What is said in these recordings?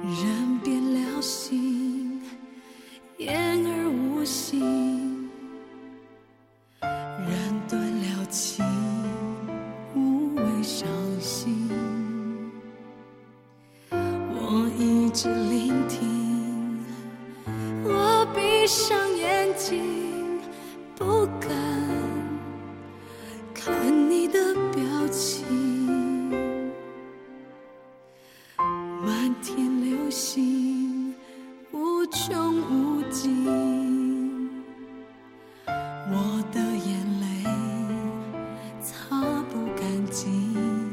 人变了心，言而无信，人断了情，无谓伤心。我一直聆听，我闭上眼睛，不敢看你的表情。满天流星，无穷无尽，我的眼泪擦不干净，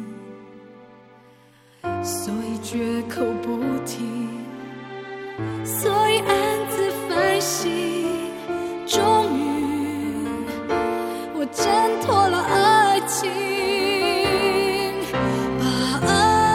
所以绝口不提，所以暗自反省。终于我挣脱了爱情，把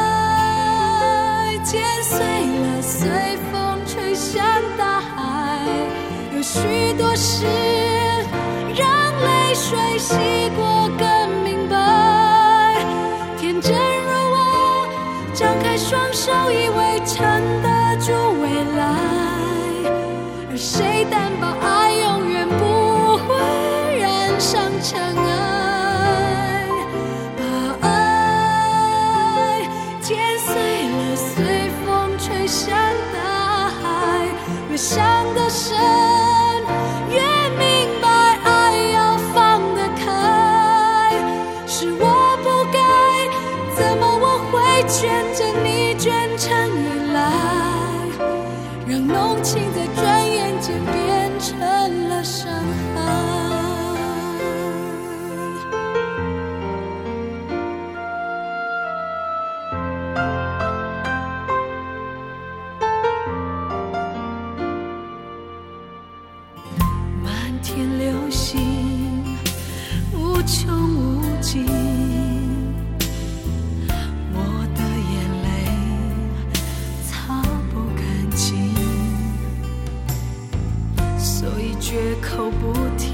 爱剪碎了，随风吹向大海。有许多事让泪水洗过更明白。天真如我，张开双手以为撑得住未来，而谁担保爱永远不会染上尘埃。把爱剪碎了，随风吹向大海。越想得深，越明白爱要放得开。是我不该，怎么我会牵着你卷成依赖，让浓情在转眼间变成了伤害。满天流星，无穷无尽，我的眼泪擦不干净，所以绝口不提，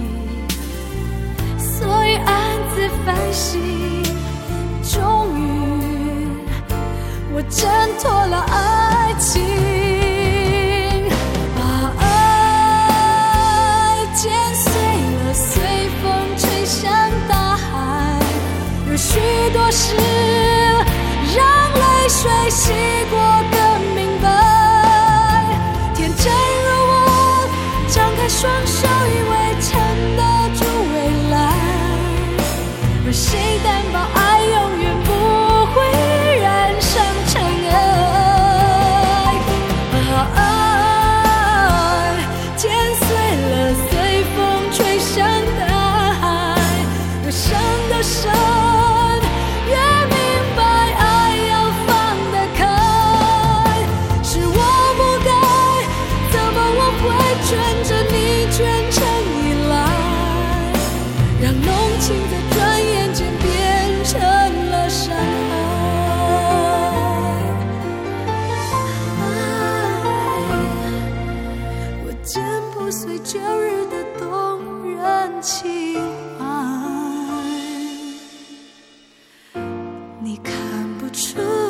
所以暗自反省。终于我挣脱了爱情，把爱剪碎了，随风吹向大海。有许多事让泪水洗过更明白。天真如我，张开双手以为撑得住未来，而谁担保爱永远不会染上尘埃。把爱剪碎了，随风吹向大海。越伤得深，越明白爱要放得开。是我不该，怎么我会卷着你卷成依赖，让浓情在转眼间变成了伤害。我剪不碎旧日的动人情怀，你看不出